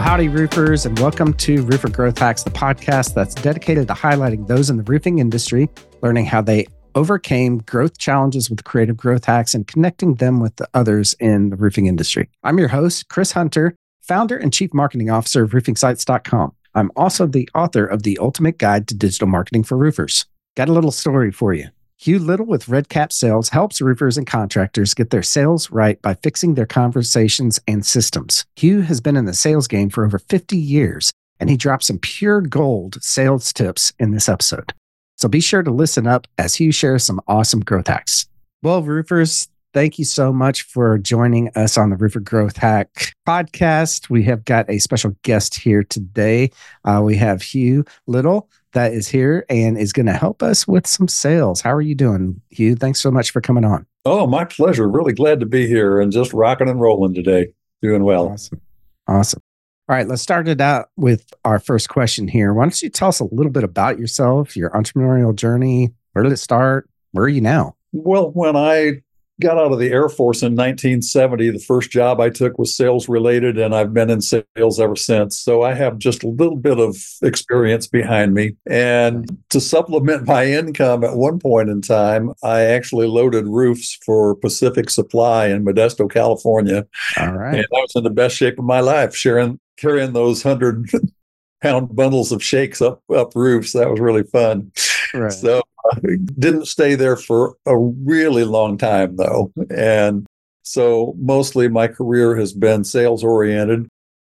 Well, howdy, roofers, and welcome to Roofer Growth Hacks, the podcast that's dedicated to highlighting those in the roofing industry, learning how they overcame growth challenges with creative growth hacks and connecting them with the others in the roofing industry. I'm your host, Chris Hunter, founder and chief marketing officer of roofingsites.com. I'm also the author of The Ultimate Guide to Digital Marketing for Roofers. Got a little story for you. Hugh Little with Red Cap Sales helps roofers and contractors get their sales right by fixing their conversations and systems. Hugh has been in the sales game for over 50 years, and he drops some pure gold sales tips in this episode. So be sure to listen up as Hugh shares some awesome growth hacks. Well, roofers, thank you so much for joining us on the Roofer Growth Hack podcast. We have got a special guest here today. We have Hugh Little that is here and is going to help us with some sales. How are you doing, Hugh? Thanks so much for coming on. Oh, my pleasure. Really glad to be here and just rocking and rolling today. Doing well. Awesome. All right, let's start it out with our first question here. Why don't you tell us a little bit about yourself, your entrepreneurial journey? Where did it start? Where are you now? Well, when I got out of the Air Force in 1970, the first job I took was sales related, and I've been in sales ever since. So I have just a little bit of experience behind me. And to supplement my income at one point in time, I actually loaded roofs for Pacific Supply in Modesto, California. All right. And I was in the best shape of my life, carrying those 100-pound bundles of shakes up roofs. That was really fun. Right. So I didn't stay there for a really long time, though. And so mostly my career has been sales oriented.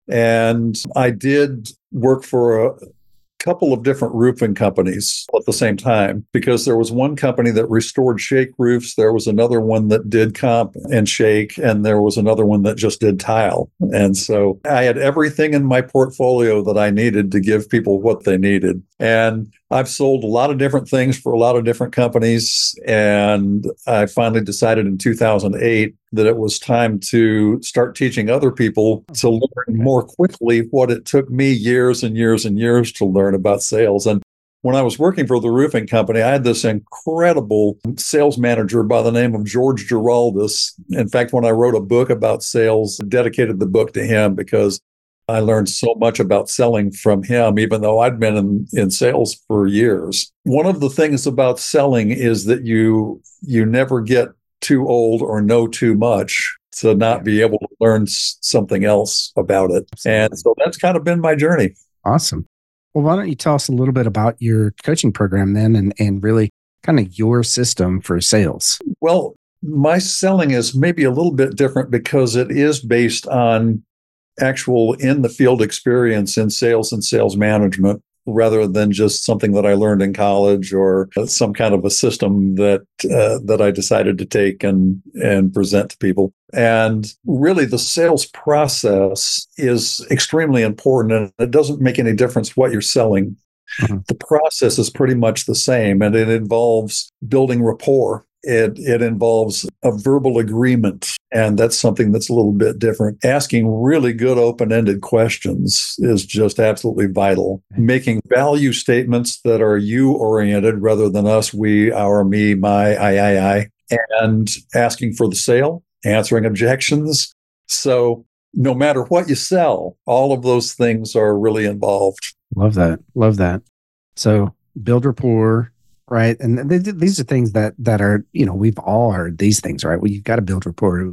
And I did work for a couple of different roofing companies at the same time, because there was one company that restored shake roofs. There was another one that did comp and shake, and there was another one that just did tile. And so I had everything in my portfolio that I needed to give people what they needed. And I've sold a lot of different things for a lot of different companies. And I finally decided in 2008 that it was time to start teaching other people to learn more quickly what it took me years and years and years to learn about sales. And when I was working for the roofing company, I had this incredible sales manager by the name of George Giraldus. In fact, when I wrote a book about sales, I dedicated the book to him because I learned so much about selling from him, even though I'd been in sales for years. One of the things about selling is that you never get too old or know too much to not be able to learn something else about it. Absolutely. And so that's kind of been my journey. Awesome. Well, why don't you tell us a little bit about your coaching program then and really kind of your system for sales? Well, my selling is maybe a little bit different because it is based on actual in the field experience in sales and sales management, rather than just something that I learned in college or some kind of a system that I decided to take and present to people. And really, the sales process is extremely important, and it doesn't make any difference what you're selling. Mm-hmm. The process is pretty much the same, and it involves building rapport. It involves a verbal agreement, and that's something that's a little bit different. Asking really good open-ended questions is just absolutely vital. Making value statements that are you-oriented rather than us, we, our, me, my, I. And asking for the sale, answering objections. So no matter what you sell, all of those things are really involved. Love that. So build rapport. Right. And these are things that are, we've all heard these things, right? Well, you've got to build rapport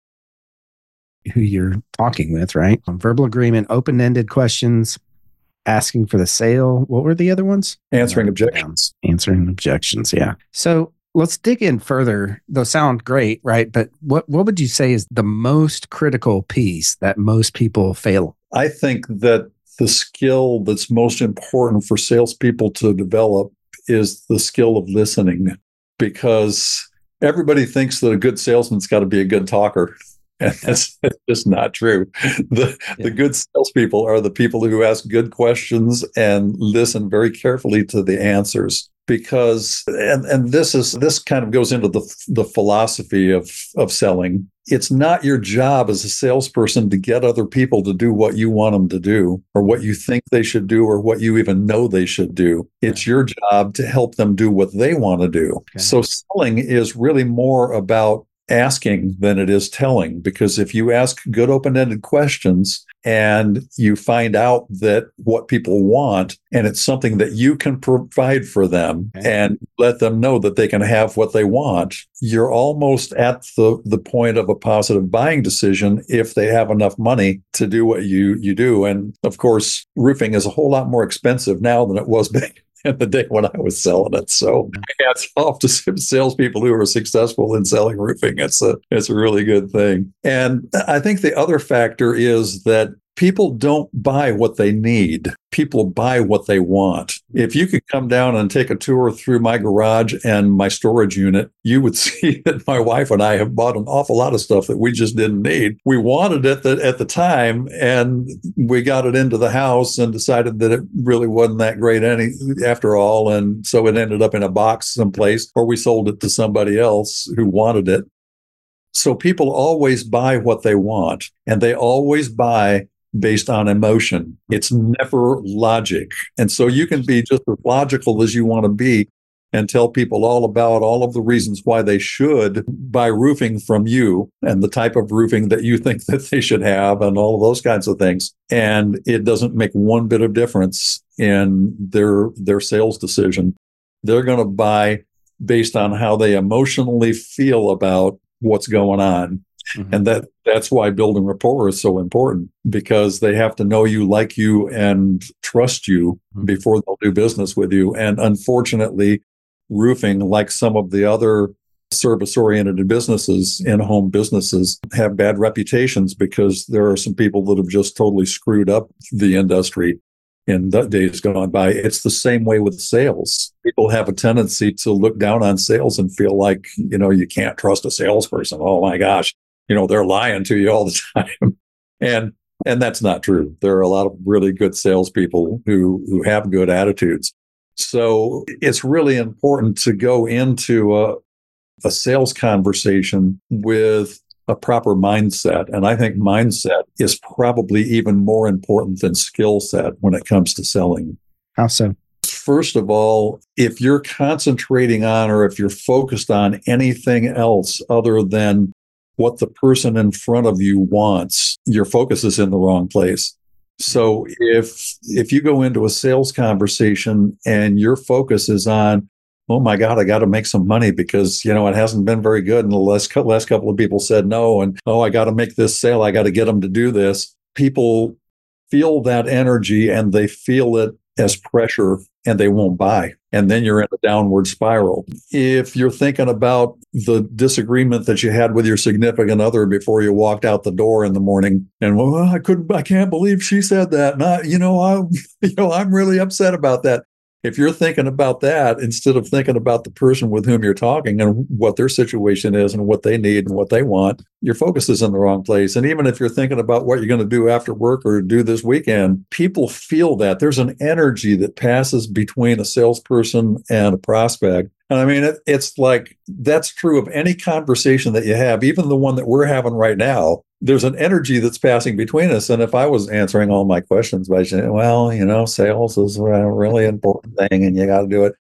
who you're talking with, right? Verbal agreement, open-ended questions, asking for the sale. What were the other ones? Answering objections. Answering objections. Yeah. So let's dig in further. Those sound great, right? But what would you say is the most critical piece that most people fail? I think that the skill that's most important for salespeople to develop is the skill of listening, because everybody thinks that a good salesman's got to be a good talker. And that's just not true. The good salespeople are the people who ask good questions and listen very carefully to the answers. Because, and this kind of goes into the philosophy of selling. It's not your job as a salesperson to get other people to do what you want them to do, or what you think they should do, or what you even know they should do. It's your job to help them do what they want to do. Okay. So selling is really more about asking than it is telling, because if you ask good open-ended questions and you find out that what people want and it's something that you can provide for them, and let them know that they can have what they want, you're almost at the point of a positive buying decision if they have enough money to do what you do. And of course, roofing is a whole lot more expensive now than it was back in the day when I was selling it. So hats off to salespeople who are successful in selling roofing. It's a really good thing. And I think the other factor is that people don't buy what they need. People buy what they want. If you could come down and take a tour through my garage and my storage unit, you would see that my wife and I have bought an awful lot of stuff that we just didn't need. We wanted it at the time, and we got it into the house and decided that it really wasn't that great after all. And so it ended up in a box someplace, or we sold it to somebody else who wanted it. So people always buy what they want, and they always buy based on emotion. It's never logic. And so you can be just as logical as you want to be and tell people all about all of the reasons why they should buy roofing from you and the type of roofing that you think that they should have and all of those kinds of things. And it doesn't make one bit of difference in their sales decision. They're going to buy based on how they emotionally feel about what's going on. Mm-hmm. And that's why building rapport is so important, because they have to know you, like you, and trust you before they'll do business with you. And unfortunately, roofing, like some of the other service-oriented businesses, in-home businesses, have bad reputations because there are some people that have just totally screwed up the industry in the days gone by. It's the same way with sales. People have a tendency to look down on sales and feel like, you can't trust a salesperson. Oh my gosh, they're lying to you all the time. And that's not true. There are a lot of really good salespeople who have good attitudes. So it's really important to go into a sales conversation with a proper mindset. And I think mindset is probably even more important than skill set when it comes to selling. How so? First of all, if you're concentrating on, or if you're focused on anything else other than what the person in front of you wants, your focus is in the wrong place. So if you go into a sales conversation and your focus is on, oh my God, I got to make some money because, it hasn't been very good. And the last couple of people said no. And, I got to make this sale. I got to get them to do this. People feel that energy and they feel it as pressure, and they won't buy. And then you're in a downward spiral. If you're thinking about the disagreement that you had with your significant other before you walked out the door in the morning, and I can't believe she said that. And I'm really upset about that. If you're thinking about that instead of thinking about the person with whom you're talking and what their situation is and what they need and what they want, your focus is in the wrong place. And even if you're thinking about what you're going to do after work or do this weekend, people feel that. There's an energy that passes between a salesperson and a prospect. And I mean, it's like, that's true of any conversation that you have, even the one that we're having right now. There's an energy that's passing between us. And if I was answering all my questions by saying, well, sales is a really important thing and you got to do it,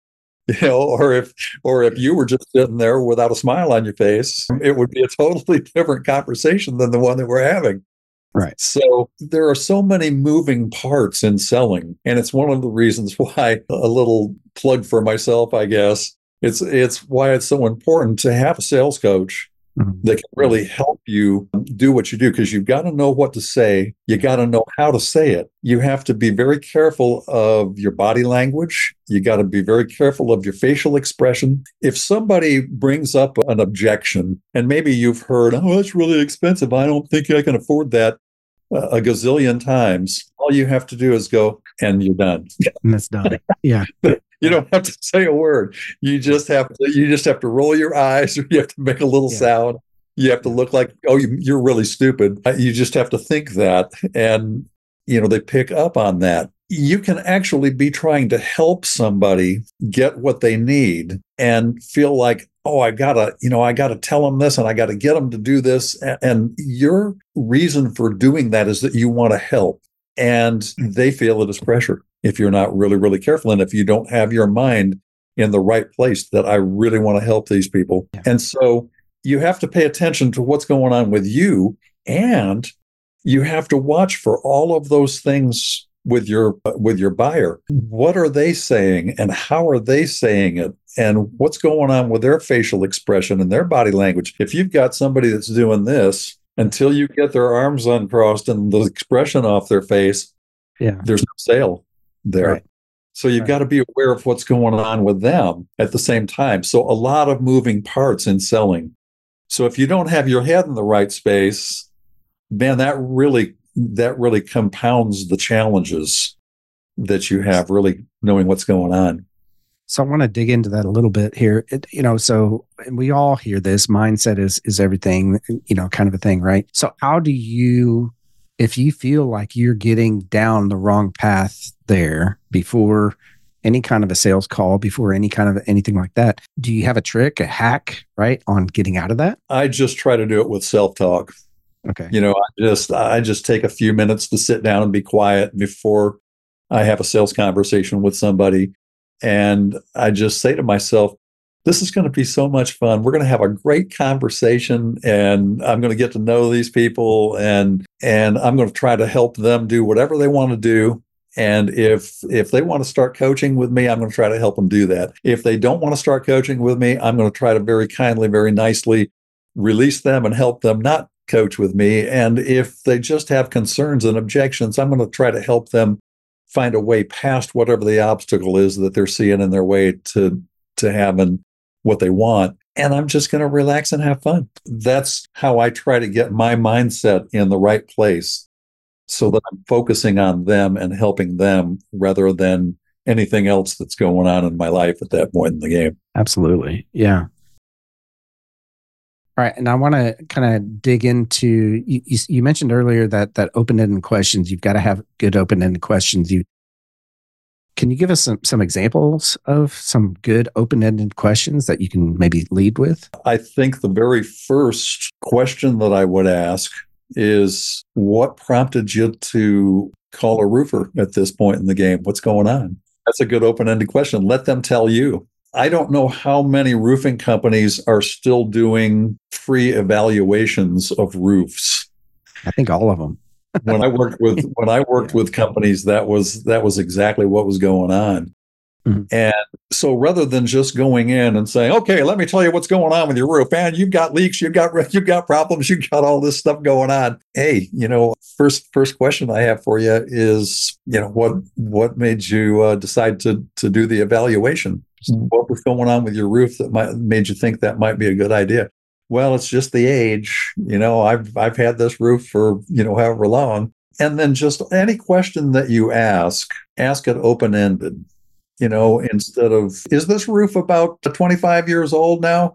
or if you were just sitting there without a smile on your face, it would be a totally different conversation than the one that we're having. Right. So there are so many moving parts in selling. And it's one of the reasons why, a little plug for myself, I guess, it's why it's so important to have a sales coach that can really help you do what you do, because you've got to know what to say. You got to know how to say it. You have to be very careful of your body language. You got to be very careful of your facial expression. If somebody brings up an objection, and maybe you've heard, oh, that's really expensive, I don't think I can afford that, a gazillion times, all you have to do is go, and you're done. And that's done. Yeah. You don't have to say a word. You just have to roll your eyes, or you have to make a little sound. You have to look like, oh, you're really stupid. You just have to think that. And, they pick up on that. You can actually be trying to help somebody get what they need and feel like, oh, I gotta tell them this and I gotta get them to do this. And your reason for doing that is that you want to help. And they feel it as pressure if you're not really, really careful. And if you don't have your mind in the right place, that I really want to help these people. Yeah. And so you have to pay attention to what's going on with you, and you have to watch for all of those things with your buyer. What are they saying, and how are they saying it, and what's going on with their facial expression and their body language? If you've got somebody that's doing this, until you get their arms uncrossed and the expression off their face, there's no sale there. Right. So you've got to be aware of what's going on with them at the same time. So a lot of moving parts in selling. So if you don't have your head in the right space, man, that really compounds the challenges that you have, really knowing what's going on. So I want to dig into that a little bit here. So we all hear this mindset is everything, kind of a thing, right? So how do you, if you feel like you're getting down the wrong path there before any kind of a sales call, before any kind of anything like that, do you have a trick, a hack, right, on getting out of that? I just try to do it with self-talk. Okay. I just take a few minutes to sit down and be quiet before I have a sales conversation with somebody. And I just say to myself, this is going to be so much fun. We're going to have a great conversation, and I'm going to get to know these people, and I'm going to try to help them do whatever they want to do. And if they want to start coaching with me, I'm going to try to help them do that. If they don't want to start coaching with me, I'm going to try to very kindly, very nicely release them and help them not coach with me. And if they just have concerns and objections, I'm going to try to help them find a way past whatever the obstacle is that they're seeing in their way to having what they want. And I'm just going to relax and have fun. That's how I try to get my mindset in the right place, so that I'm focusing on them and helping them rather than anything else that's going on in my life at that point in the game. Absolutely. Yeah. All right. And I want to kind of dig into, you mentioned earlier that open-ended questions, you've got to have good open-ended questions. Can you give us some examples of some good open-ended questions that you can maybe lead with? I think the very first question that I would ask is, what prompted you to call a roofer at this point in the game? What's going on? That's a good open-ended question. Let them tell you. I don't know how many roofing companies are still doing free evaluations of roofs. I think all of them. When I worked with companies, that was exactly what was going on. Mm-hmm. And so rather than just going in and saying, okay, let me tell you what's going on with your roof, man, you've got leaks, you've got problems, you've got all this stuff going on. Hey, first question I have for you is, what made you decide to do the evaluation? What was going on with your roof that made you think that might be a good idea? Well, it's just the age. I've had this roof for, however long. And then just any question that you ask it open-ended. Instead of, is this roof about 25 years old now?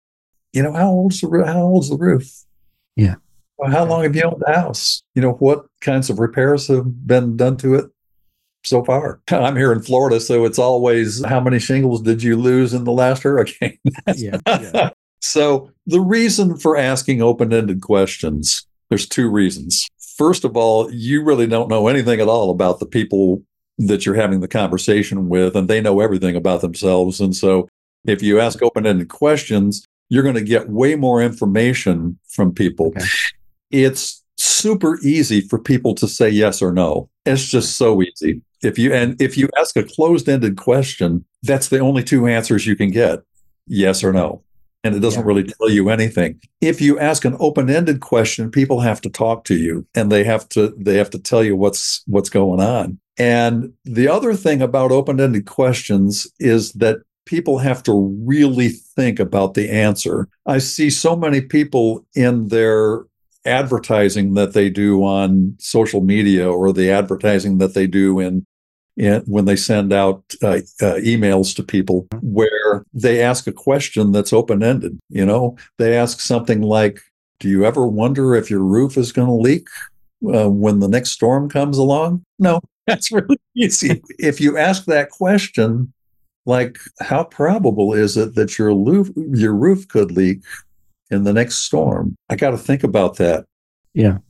How old's the roof? Yeah. Well, how long have you owned the house? What kinds of repairs have been done to it so far? I'm here in Florida, so it's always, how many shingles did you lose in the last hurricane? Yeah. So the reason for asking open-ended questions, there's two reasons. First of all, you really don't know anything at all about the people that you're having the conversation with, and they know everything about themselves. And so if you ask open-ended questions, you're going to get way more information from people. Okay. It's super easy for people to say yes or no. It's just so easy. If you ask a closed-ended question, that's the only two answers you can get, yes or no. And it doesn't really tell you anything. If you ask an open-ended question, people have to talk to you, and they have to tell you what's going on. And the other thing about open-ended questions is that people have to really think about the answer. I see so many people in their advertising that they do on social media, or the advertising that they do when they send out emails to people, where they ask a question that's open-ended. They ask something like, do you ever wonder if your roof is going to leak when the next storm comes along? No, that's really easy. If you ask that question, like, how probable is it that your roof could leak in the next storm? I got to think about that. Yeah.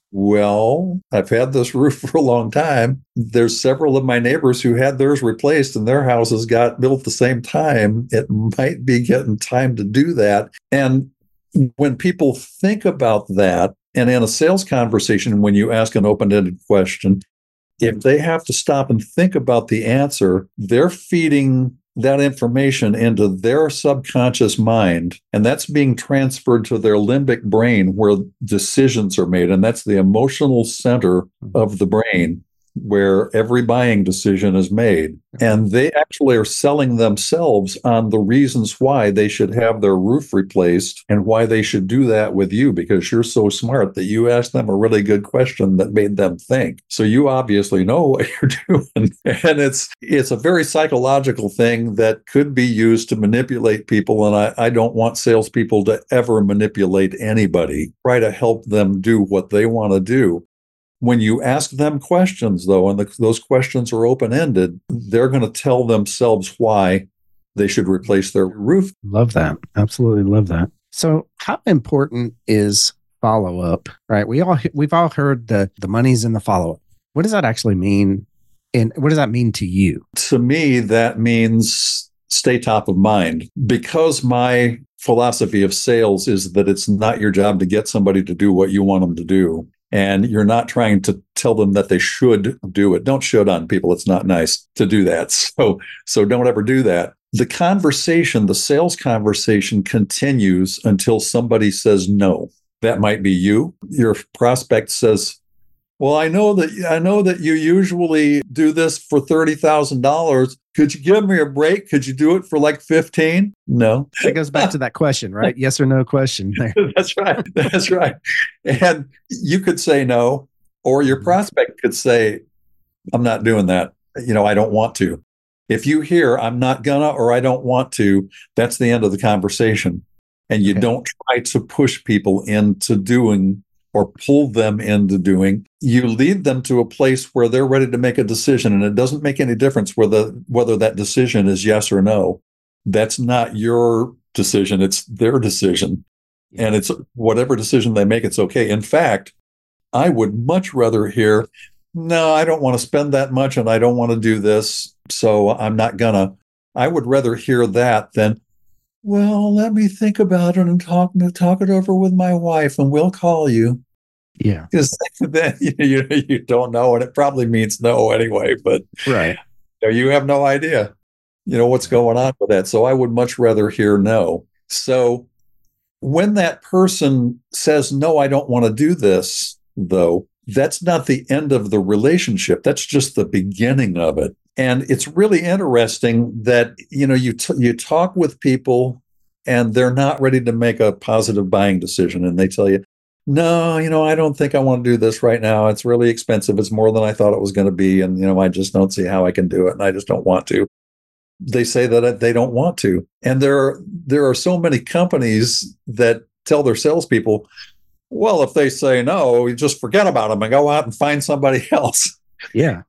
Well, I've had this roof for a long time. There's several of my neighbors who had theirs replaced, and their houses got built at the same time. It might be getting time to do that. And when people think about that, and in a sales conversation, when you ask an open-ended question, if they have to stop and think about the answer, they're feeding that information into their subconscious mind, and that's being transferred to their limbic brain where decisions are made. And that's the emotional center of the brain where every buying decision is made. And they actually are selling themselves on the reasons why they should have their roof replaced and why they should do that with you, because you're so smart that you asked them a really good question that made them think. So you obviously know what you're doing. And it's a very psychological thing that could be used to manipulate people. And I don't want salespeople to ever manipulate anybody. Try to help them do what they want to do. When you ask them questions, though, and those questions are open-ended, they're going to tell themselves why they should replace their roof. Love that. Absolutely love that. So how important is follow-up, right? We've all heard the money's in the follow-up. What does that actually mean? And what does that mean to you? To me, that means stay top of mind. Because my philosophy of sales is that it's not your job to get somebody to do what you want them to do. And you're not trying to tell them that they should do it. Don't should on people. It's not nice to do that. So don't ever do that. The conversation, the sales conversation continues until somebody says no. That might be you. Your prospect says, well, I know that you usually do this for $30,000. Could you give me a break? Could you do it for like 15? No. That goes back to that question, right? Yes or no question. That's right. That's right. And you could say no, or your prospect could say, I'm not doing that. I don't want to. If you hear I'm not gonna or I don't want to, that's the end of the conversation. And you don't try to push people into doing or pull them into doing. You lead them to a place where they're ready to make a decision. And it doesn't make any difference whether that decision is yes or no. That's not your decision. It's their decision. And it's whatever decision they make, it's okay. In fact, I would much rather hear, no, I don't want to spend that much and I don't want to do this, so I'm not gonna. I would rather hear that than, well, let me think about it and talk it over with my wife and we'll call you. Yeah. Because then you don't know, and it probably means no anyway, but right. You have no idea, what's going on with that. So I would much rather hear no. So when that person says, no, I don't want to do this, though, that's not the end of the relationship. That's just the beginning of it. And it's really interesting that, you talk with people and they're not ready to make a positive buying decision. And they tell you, no, I don't think I want to do this right now. It's really expensive. It's more than I thought it was going to be. And, I just don't see how I can do it. And I just don't want to. They say that they don't want to. And there are so many companies that tell their salespeople, well, if they say no, you just forget about them and go out and find somebody else. Yeah.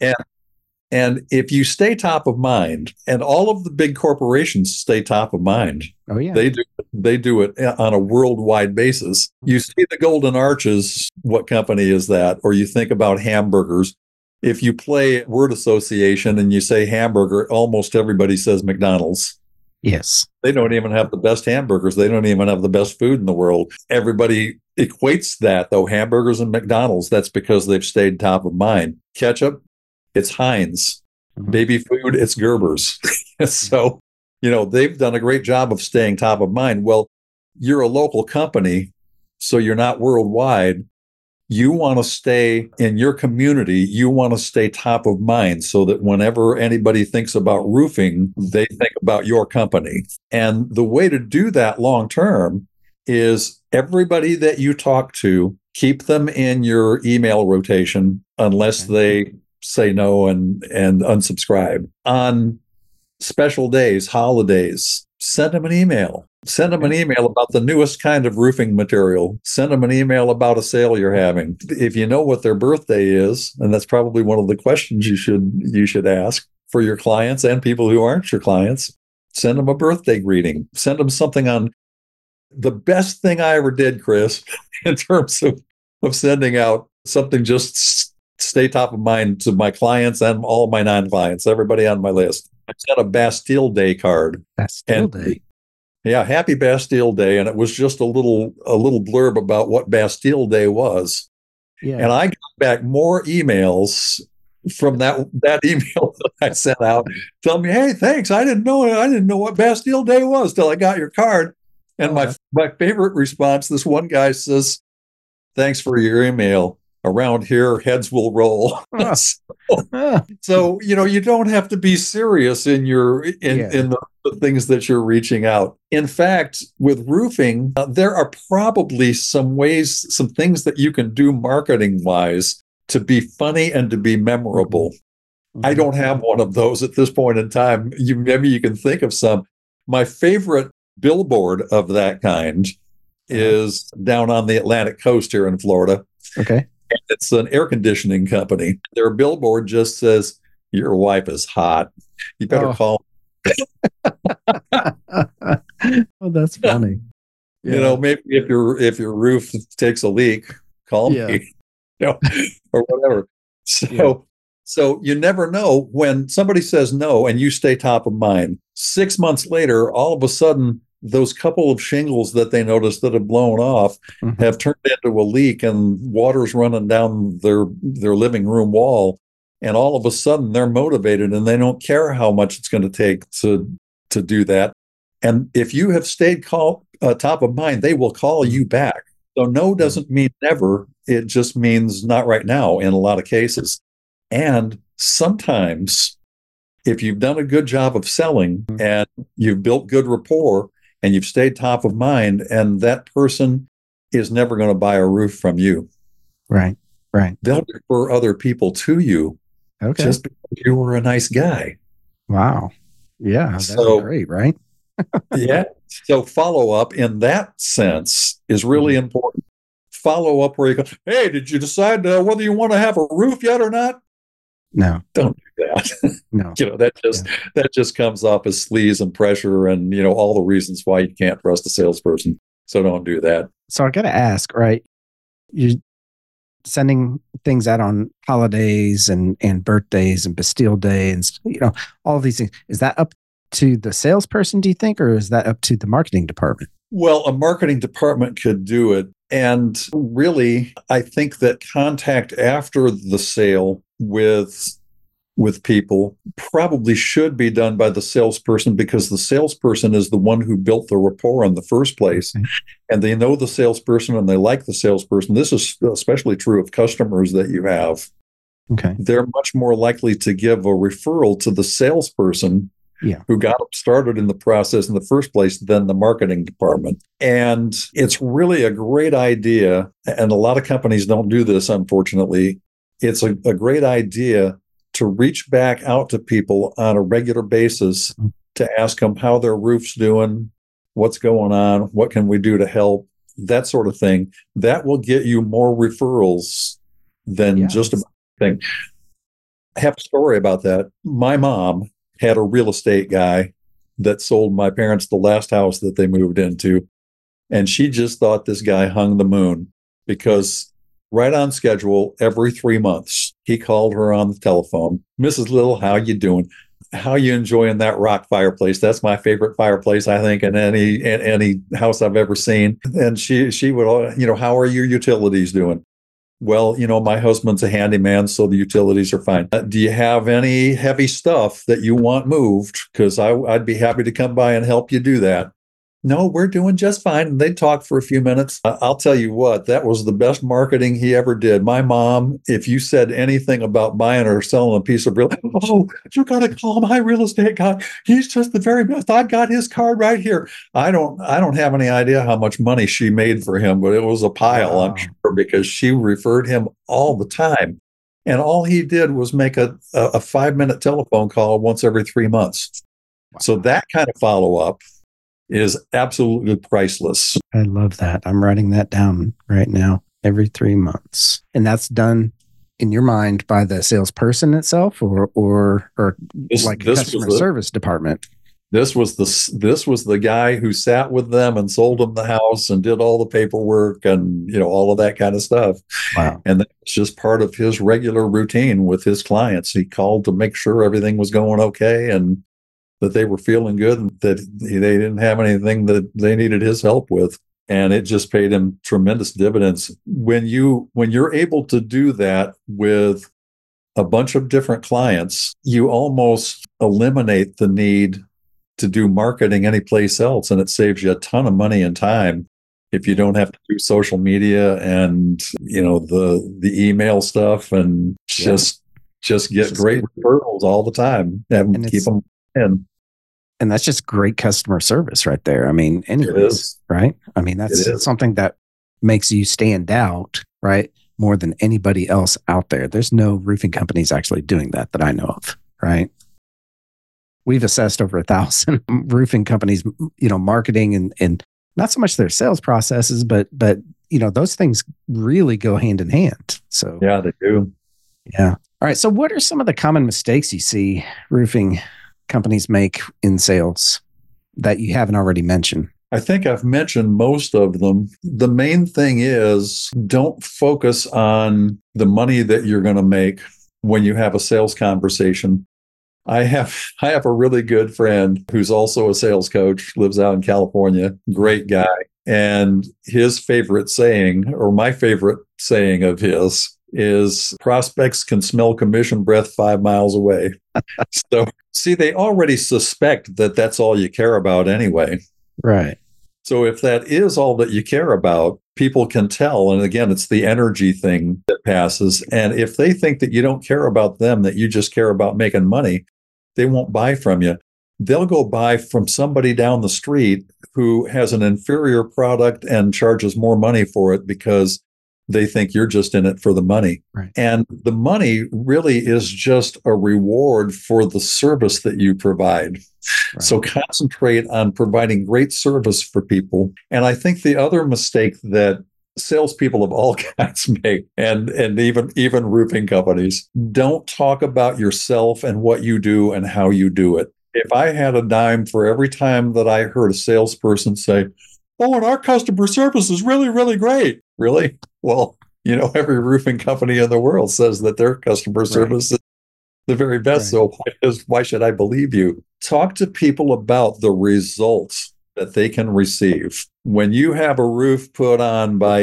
And if you stay top of mind, and all of the big corporations stay top of mind, oh yeah, they do it on a worldwide basis. You see the Golden Arches, what company is that? Or you think about hamburgers. If you play word association and you say hamburger, almost everybody says McDonald's. Yes. They don't even have the best hamburgers. They don't even have the best food in the world. Everybody equates that, though, hamburgers and McDonald's. That's because they've stayed top of mind. Ketchup, it's Heinz. Mm-hmm. Baby food, it's Gerber's. So, they've done a great job of staying top of mind. Well, you're a local company, so you're not worldwide. You want to stay in your community. You want to stay top of mind so that whenever anybody thinks about roofing, they think about your company. And the way to do that long term is everybody that you talk to, keep them in your email rotation unless they say no and unsubscribe. On special days, holidays, send them an email. Send them an email about the newest kind of roofing material. Send them an email about a sale you're having. If you know what their birthday is, and that's probably one of the questions you should ask for your clients and people who aren't your clients, send them a birthday greeting. Send them something on. The best thing I ever did, Chris, in terms of sending out something just stay top of mind to my clients and all of my non-clients, everybody on my list. I sent a Bastille Day card. Bastille Day. Yeah, Happy Bastille Day, and it was just a little blurb about what Bastille Day was. Yeah. And I got back more emails from that email that I sent out telling me, "Hey, thanks. I didn't know what Bastille Day was till I got your card." And Oh, my favorite response, this one guy says, "Thanks for your email. Around here, heads will roll." oh, so, oh, you don't have to be serious in your yeah. in the things that you're reaching out. In fact, with roofing, there are probably some things that you can do marketing wise to be funny and to be Mhm, memorable. I mhm. don't have one of those at this point in time. Maybe you can think of some. My favorite billboard of that kind Uh-huh. is down on the Atlantic coast here in Florida. Okay. It's an air conditioning company. Their billboard just says, "Your wife is hot. You better Oh, call." oh, that's funny. Yeah. Maybe if your roof takes a leak, call Yeah. me, or whatever. Yeah. So you never know when somebody says no and you stay top of mind. 6 months later, all of a sudden, those couple of shingles that they noticed that have blown off Mhm. have turned into a leak and water's running down their living room wall. And all of a sudden, they're motivated and they don't care how much it's going to take to do that. And if you have stayed top of mind, they will call Mhm. you back. So no Yeah. doesn't mean never. It just means not right now in a lot of cases. And sometimes, if you've done a good job of selling Mhm. and you've built good rapport and you've stayed top of mind, and that person is never going to buy a roof from you, Right. Right. they'll refer other people to you Okay. just because you were a nice guy. Wow. Yeah, that'd be So, great, right? yeah. So, follow up in that sense is really Mhm. important. Follow up where you go, "Hey, did you decide whether you want to have a roof yet or not?" No. Don't do that. No. That Yeah. just comes off as sleaze and pressure and all the reasons why you can't trust a salesperson. So don't do that. So I got to ask, right? You're sending things out on holidays and birthdays and Bastille Day and all these things. Is that up to the salesperson, do you think, or is that up to the marketing department? Well, a marketing department could do it. And really, I think that contact after the sale with people probably should be done by the salesperson, because the salesperson is the one who built the rapport in the first place. Okay. And they know the salesperson and they like the salesperson. This is especially true of customers that you have. Okay. They're much more likely to give a referral to the salesperson Yeah. who got them started in the process in the first place than the marketing department. And it's really a great idea. And a lot of companies don't do this, unfortunately. It's a great idea to reach back out to people on a regular basis to ask them how their roof's doing, what's going on, what can we do to help, that sort of thing. That will get you more referrals than Yeah. just about anything. I have a story about that. My mom had a real estate guy that sold my parents the last house that they moved into. And she just thought this guy hung the moon, because right on schedule, every 3 months, he called her on the telephone. "Mrs. Little, how you doing? How you enjoying that rock fireplace? That's my favorite fireplace, I think, in any house I've ever seen." And she would, "How are your utilities doing?" "Well, my husband's a handyman, so the utilities are fine." "Do you have any heavy stuff that you want moved? Because I'd be happy to come by and help you do that." "No, we're doing just fine." And they talked for a few minutes. I'll tell you what, that was the best marketing he ever did. My mom, if you said anything about buying or selling a piece of real estate, "Oh, you got to call my real estate guy. He's just the very best. I got his card right here." I don't have any idea how much money she made for him, but it was a pile, I'm Wow. sure, because she referred him all the time. And all he did was make a 5-minute telephone call once every 3 months. So Wow. that kind of follow up is absolutely priceless. I love that. I'm writing that down right now. Every 3 months. And that's done in your mind by the salesperson itself, or This like a this was customer the service department. this was the guy who sat with them and sold them the house and did all the paperwork and all of that kind of stuff. Wow. And that was just part of his regular routine with his clients. He called to make sure everything was going okay, and that they were feeling good and that they didn't have anything that they needed his help with. And it just paid him tremendous dividends. When you're able to do that with a bunch of different clients, you almost eliminate the need to do marketing anyplace else. And it saves you a ton of money and time if you don't have to do social media and, the email stuff and just get great referrals all the time and keep them in. And that's just great customer service right there. I mean, anyways, right? I mean, that's something that makes you stand out, right? More than anybody else out there. There's no roofing companies actually doing that I know of, right? We've assessed over 1,000 roofing companies, marketing and not so much their sales processes, but those things really go hand in hand. So yeah, they do. Yeah. All right. So what are some of the common mistakes you see roofing companies make in sales that you haven't already mentioned? I think I've mentioned most of them. The main thing is don't focus on the money that you're going to make when you have a sales conversation. I have a really good friend who's also a sales coach, lives out in California, great guy. And his favorite saying, or my favorite saying of his, is prospects can smell commission breath 5 miles away. So, see, they already suspect that that's all you care about anyway. Right. So if that is all that you care about, people can tell. And again, it's the energy thing that passes. And if they think that you don't care about them, that you just care about making money, they won't buy from you. They'll go buy from somebody down the street who has an inferior product and charges more money for it because they think you're just in it for the money. Right. And the money really is just a reward for the service that you provide. Right. So concentrate on providing great service for people. And I think the other mistake that salespeople of all kinds make, and even roofing companies, don't talk about yourself and what you do and how you do it. If I had a dime for every time that I heard a salesperson say, "Oh, and our customer service is really, really great." Really? Well, every roofing company in the world says that their customer service is the very best. Right. So why should I believe you? Talk to people about the results that they can receive. When you have a roof put on by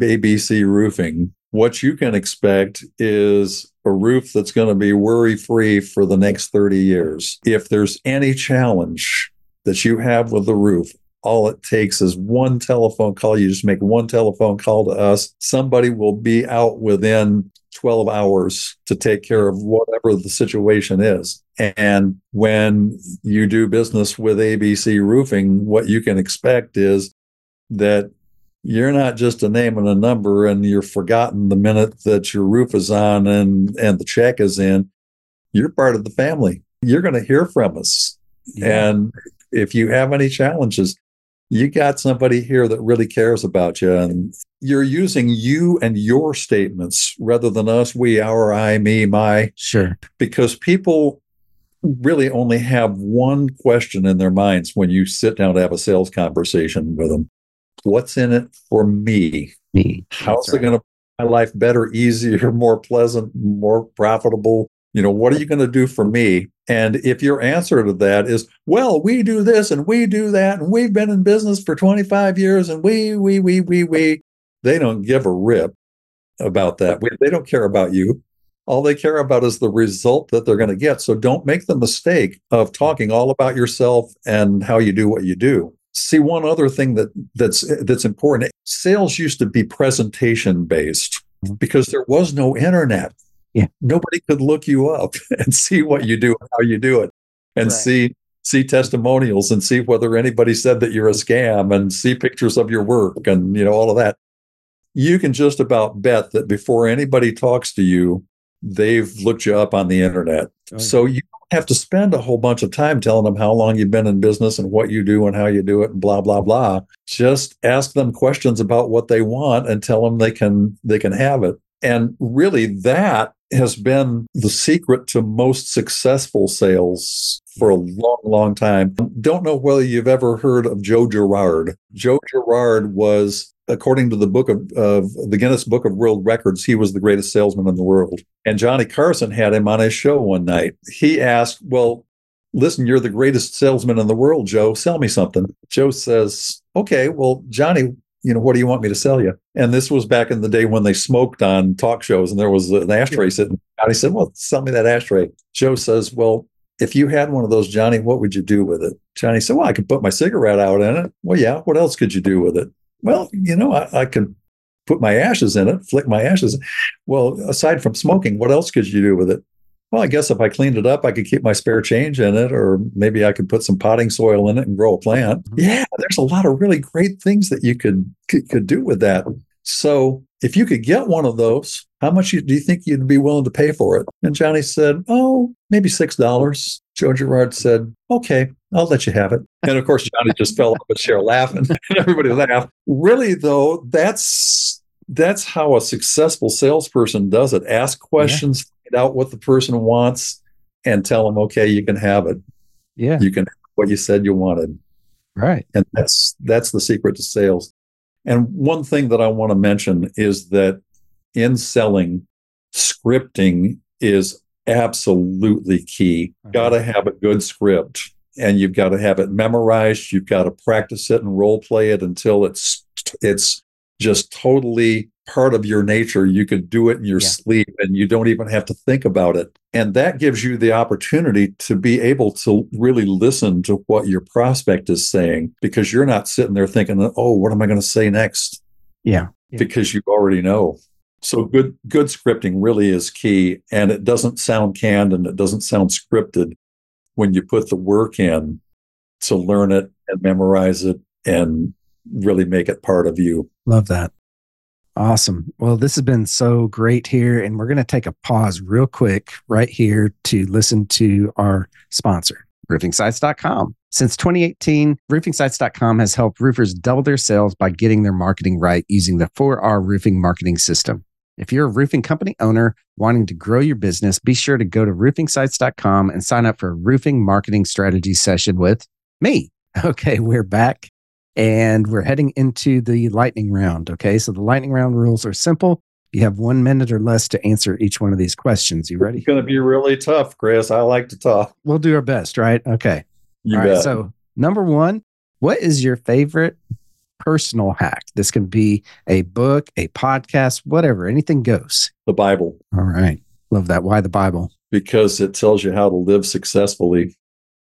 ABC Roofing, what you can expect is a roof that's going to be worry-free for the next 30 years. If there's any challenge that you have with the roof, all it takes is one telephone call. You just make one telephone call to us. Somebody will be out within 12 hours to take care of whatever the situation is. And when you do business with ABC Roofing, what you can expect is that you're not just a name and a number and you're forgotten the minute that your roof is on and the check is in. You're part of the family. You're going to hear from us. Yeah. And if you have any challenges, you got somebody here that really cares about you, and you're using you and your statements rather than us, we, our, I, me, my. Sure. Because people really only have one question in their minds when you sit down to have a sales conversation with them. What's in it for me? Me. How's it going to make my life better, easier, more pleasant, more profitable? What are you going to do for me? And if your answer to that is, well, we do this and we do that, and we've been in business for 25 years and we, they don't give a rip about that. They don't care about you. All they care about is the result that they're going to get. So don't make the mistake of talking all about yourself and how you do what you do. See, one other thing that's important. Sales used to be presentation based because there was no internet. Yeah. Nobody could look you up and see what you do and how you do it, and see testimonials and see whether anybody said that you're a scam, and see pictures of your work and all of that. You can just about bet that before anybody talks to you, they've looked you up on the internet. Oh, yeah. So you don't have to spend a whole bunch of time telling them how long you've been in business and what you do and how you do it and blah, blah, blah. Just ask them questions about what they want and tell them they can have it. And really, that has been the secret to most successful sales for a long, long time. Don't know whether you've ever heard of Joe Girard. Joe Girard was, according to the book of the Guinness Book of World Records, he was the greatest salesman in the world. And Johnny Carson had him on his show one night. He asked, well, listen, you're the greatest salesman in the world, Joe. Sell me something. Joe says, okay, well, Johnny, what do you want me to sell you? And this was back in the day when they smoked on talk shows and there was an ashtray sitting. Johnny said, well, sell me that ashtray. Joe says, well, if you had one of those, Johnny, what would you do with it? Johnny said, well, I could put my cigarette out in it. Well, yeah. What else could you do with it? Well, I could put my ashes in it, flick my ashes. Well, aside from smoking, what else could you do with it? Well, I guess if I cleaned it up, I could keep my spare change in it, or maybe I could put some potting soil in it and grow a plant. Yeah, there's a lot of really great things that you could do with that. So if you could get one of those, how much do you think you'd be willing to pay for it? And Johnny said, oh, maybe $6. Joe Girard said, okay, I'll let you have it. And of course, Johnny just fell off a chair laughing, and everybody laughed. Really, though, that's how a successful salesperson does it. Ask questions, find out what the person wants, and tell them, okay, you can have it. Yeah. You can have what you said you wanted. Right. And that's the secret to sales. And one thing that I want to mention is that in selling, scripting is absolutely key. Okay. Got to have a good script, and you've got to have it memorized. You've got to practice it and role play it until it's just totally part of your nature. You could do it in your sleep and you don't even have to think about it. And that gives you the opportunity to be able to really listen to what your prospect is saying, because you're not sitting there thinking, oh, what am I going to say next? Yeah. Because you already know. So good scripting really is key. And it doesn't sound canned and it doesn't sound scripted when you put the work in to learn it and memorize it and really make it part of you. Love that. Awesome. Well, this has been so great here. And we're going to take a pause real quick right here to listen to our sponsor, roofingsites.com. Since 2018, roofingsites.com has helped roofers double their sales by getting their marketing right using the 4R roofing marketing system. If you're a roofing company owner wanting to grow your business, be sure to go to roofingsites.com and sign up for a roofing marketing strategy session with me. Okay, we're back. And we're heading into the lightning round. Okay, so the lightning round rules are simple. You have 1 minute or less to answer each one of these questions. You ready? It's going to be really tough, Chris. I like to talk. We'll do our best, right? Okay. You All bet. right. So, number 1, what is your favorite personal hack? This can be a book, a podcast, whatever. Anything goes. The Bible. All right. Love that. Why the Bible? Because it tells you how to live successfully,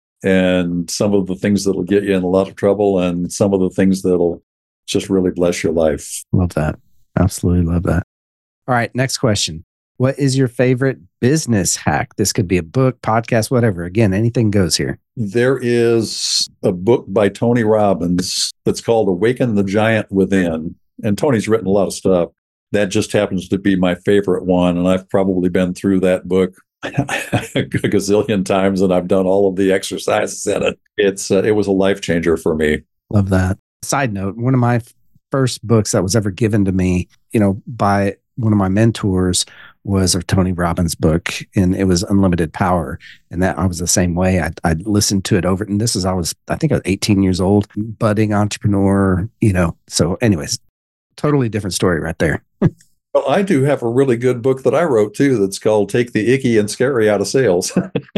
and some of the things that'll get you in a lot of trouble, and some of the things that'll just really bless your life. Love that. Absolutely love that. All right. Next question. What is your favorite business hack? This could be a book, podcast, whatever. Again, anything goes here. There is a book by Tony Robbins that's called Awaken the Giant Within. And Tony's written a lot of stuff. That just happens to be my favorite one. And I've probably been through that book a gazillion times, and I've done all of the exercises in it. It was a life changer for me. Love that. Side note, one of my first books that was ever given to me, by one of my mentors was a Tony Robbins book, and it was Unlimited Power. And that I was the same way. I listened to it over, and I think I was 18 years old, budding entrepreneur, So anyways, totally different story right there. Well, I do have a really good book that I wrote too that's called Take the Icky and Scary Out of Sales.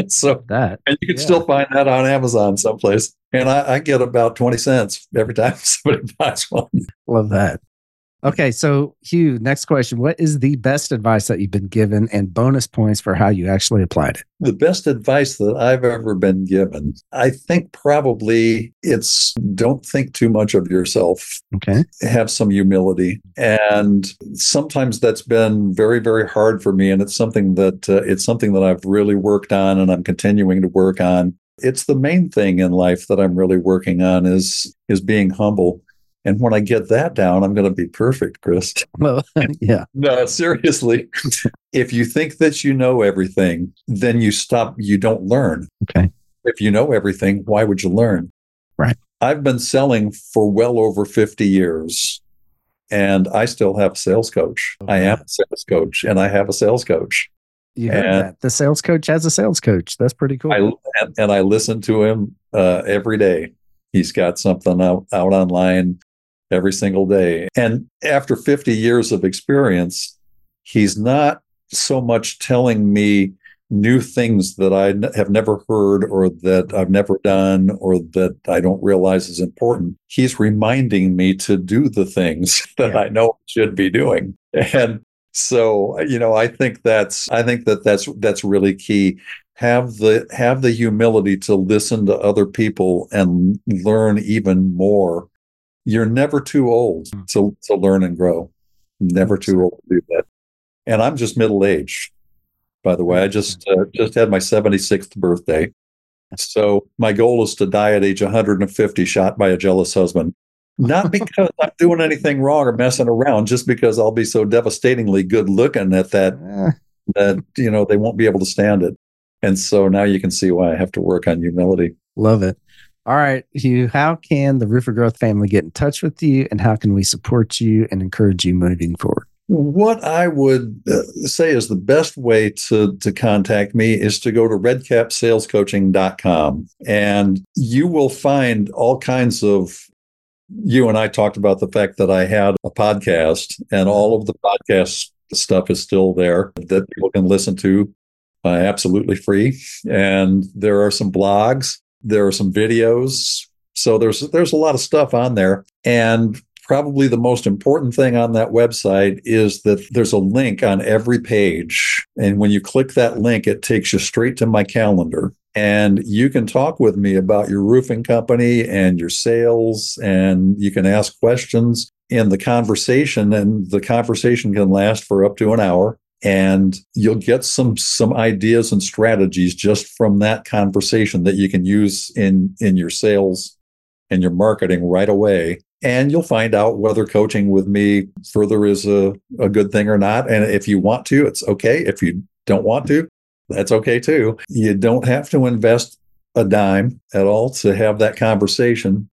And you can still find that on Amazon someplace. And I get about 20 cents every time somebody buys one. Love that. Okay, so Hugh, next question. What is the best advice that you've been given, and bonus points for how you actually applied it? The best advice that I've ever been given, I think probably it's don't think too much of yourself. Okay. Have some humility. And sometimes that's been very, very hard for me. And it's something that I've really worked on, and I'm continuing to work on. It's the main thing in life that I'm really working on is being humble. And when I get that down, I'm going to be perfect, Chris. Well, yeah. No, seriously. If you think that you know everything, then you don't learn. Okay. If you know everything, why would you learn? Right. I've been selling for well over 50 years, and I still have a sales coach. Okay. I am a sales coach, and I have a sales coach. You heard that. The sales coach has a sales coach. That's pretty cool. I listen to him every day. He's got something out online every single day. And after 50 years of experience, he's not so much telling me new things that have never heard or that I've never done or that I don't realize is important, he's reminding me to do the things that I know I should be doing. And so, I think that's really key. Have the humility to listen to other people and learn even more. You're never too old to learn and grow. Never too old to do that. And I'm just middle-aged. By the way, I just had my 76th birthday. So my goal is to die at age 150, shot by a jealous husband. Not because I'm doing anything wrong or messing around, just because I'll be so devastatingly good looking at that they won't be able to stand it. And so now you can see why I have to work on humility. Love it. All right, Hugh, how can the Roofer Growth family get in touch with you, and how can we support you and encourage you moving forward? What I would say is the best way to contact me is to go to redcapsalescoaching.com, and you will find all kinds of, you and I talked about the fact that I had a podcast, and all of the podcast stuff is still there that people can listen to absolutely free. And there are some blogs, there are some videos. So there's a lot of stuff on there. And probably the most important thing on that website is that there's a link on every page. And when you click that link, it takes you straight to my calendar. And you can talk with me about your roofing company and your sales, and you can ask questions in the conversation, and the conversation can last for up to an hour. And you'll get some ideas and strategies just from that conversation that you can use in your sales and your marketing right away. And you'll find out whether coaching with me further is a good thing or not. And if you want to, it's okay. If you don't want to, that's okay too. You don't have to invest a dime at all to have that conversation.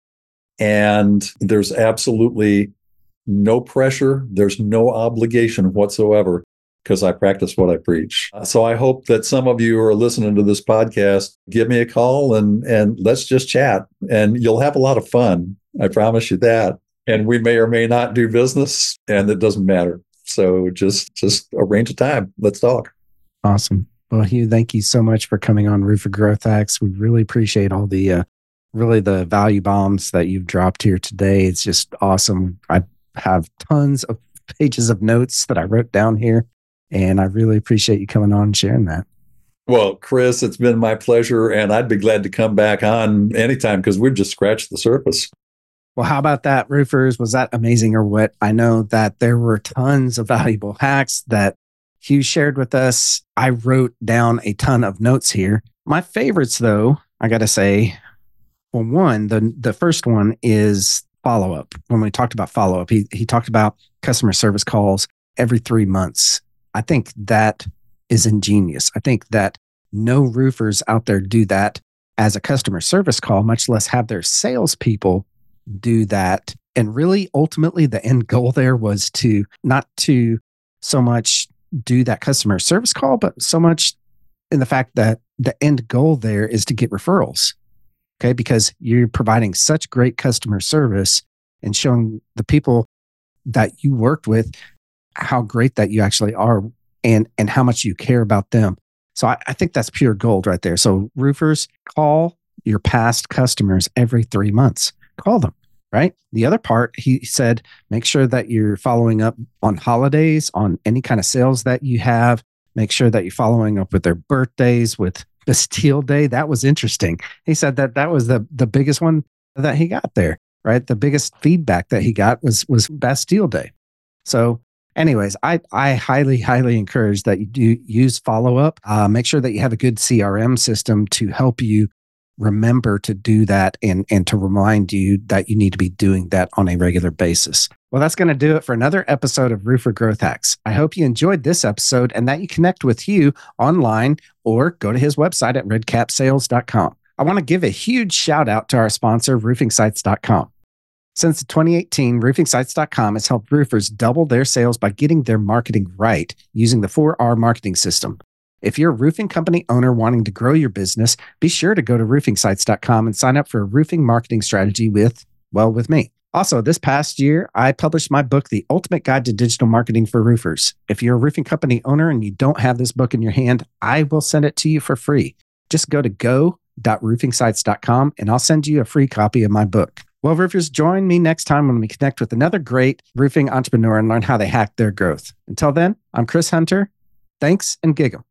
And there's absolutely no pressure. There's no obligation whatsoever, because I practice what I preach. So I hope that some of you who are listening to this podcast, give me a call and let's just chat. And you'll have a lot of fun. I promise you that. And we may or may not do business, and it doesn't matter. So just arrange a time. Let's talk. Awesome. Well, Hugh, thank you so much for coming on Roofer Growth Hacks. We really appreciate all the the value bombs that you've dropped here today. It's just awesome. I have tons of pages of notes that I wrote down here, and I really appreciate you coming on and sharing that. Well, Chris, it's been my pleasure, and I'd be glad to come back on anytime, because we've just scratched the surface. Well, how about that, roofers? Was that amazing or what? I know that there were tons of valuable hacks that Hugh shared with us. I wrote down a ton of notes here. My favorites, though, I got to say, well, one, the first one is follow-up. When we talked about follow-up, he talked about customer service calls every 3 months. I think that is ingenious. I think that no roofers out there do that as a customer service call, much less have their salespeople do that. And really, ultimately, the end goal there was to not to so much do that customer service call, but so much in the fact that the end goal there is to get referrals. Okay, because you're providing such great customer service and showing the people that you worked with how great that you actually are and how much you care about them. So I think that's pure gold right there. So roofers, call your past customers every 3 months. Call them, right? The other part, he said, make sure that you're following up on holidays, on any kind of sales that you have. Make sure that you're following up with their birthdays, with Bastille Day. That was interesting. He said that was the biggest one that he got there, right? The biggest feedback that he got was Bastille Day. So anyways, I highly, highly encourage that you do use follow-up. Make sure that you have a good CRM system to help you remember to do that and to remind you that you need to be doing that on a regular basis. Well, that's going to do it for another episode of Roofer Growth Hacks. I hope you enjoyed this episode and that you connect with Hugh online or go to his website at redcapsales.com. I want to give a huge shout out to our sponsor, roofingsites.com. Since 2018, roofingsites.com has helped roofers double their sales by getting their marketing right using the 4R marketing system. If you're a roofing company owner wanting to grow your business, be sure to go to roofingsites.com and sign up for a roofing marketing strategy with me. Also, this past year, I published my book, The Ultimate Guide to Digital Marketing for Roofers. If you're a roofing company owner and you don't have this book in your hand, I will send it to you for free. Just go to go.roofingsites.com and I'll send you a free copy of my book. Well, roofers, join me next time when we connect with another great roofing entrepreneur and learn how they hack their growth. Until then, I'm Chris Hunter. Thanks and giggle.